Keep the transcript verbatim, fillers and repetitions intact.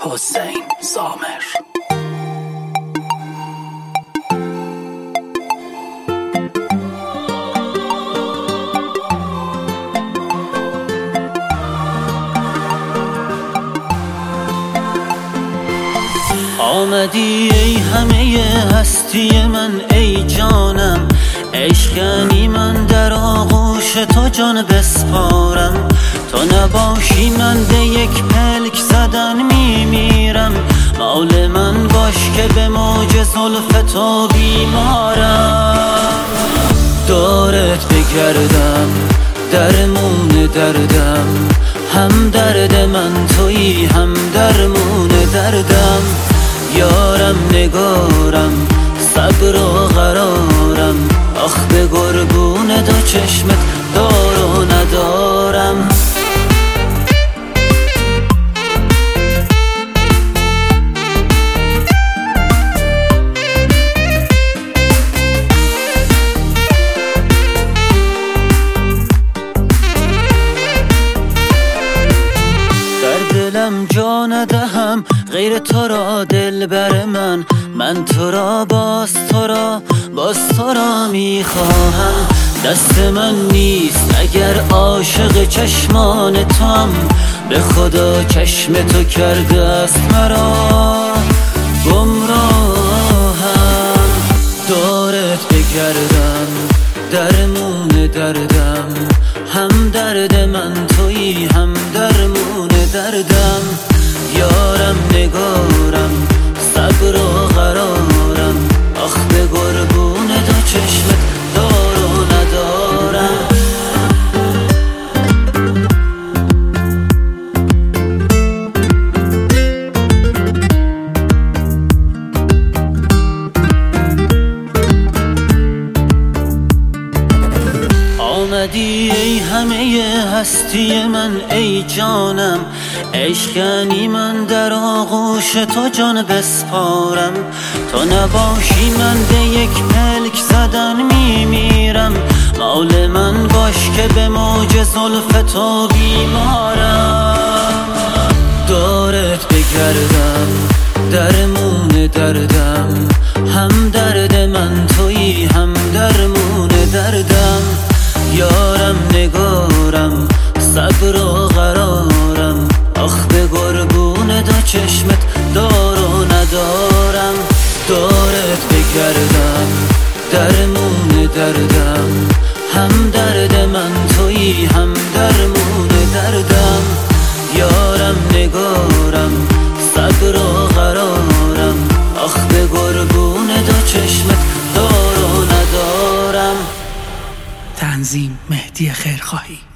حسین سامر. آمدی ای همه هستی من ای جانم، عشقنی من در آغوش تو جان بسپارم. تو نباشی من به یک پلک زدن میمیرم، مال من باش که به موج زلف تو بیمارم. دارت بگردم درمون دردم، هم درد من تویی هم درمون دردم. یارم نگارم صبر و قرارم، آخ به قربون دو چشمت دار و ندارم. دلم جا ندهم غیر تو را دل بر من، من تو را باز تو را باز تو را میخواهم. دست من نیست اگر عاشق چشمان توام، به خدا چشم تو کرده است مرا گمراهم. دارت بگردم درمون دردم، هم درد من تویی هم درمون دردم. یارم نگارم صبر و قرارم، آخ به قربون دو چشمت دار و ندارم. آمدی ای همه هستی من ای جانم، عشقنی من در آغوش تو جان بسپارم. تو نباشی من به یک پلک زدن میمیرم، مال من باش که به موج زلف تو بیمارم. دارت بگردم درمون دردم، هم درد من تویی هم درمون دردم. یارم نگارم صبر و قرارم، آخ به قربون دو چشمت دار و ندارم. دارت بگردم درمون دردم، هم درد من تویی هم درمون دردم. یارم نگارم صبر و قرارم، آخ به قربون دو چشمت دار و ندارم. تنظیم مهدی خیرخواهی.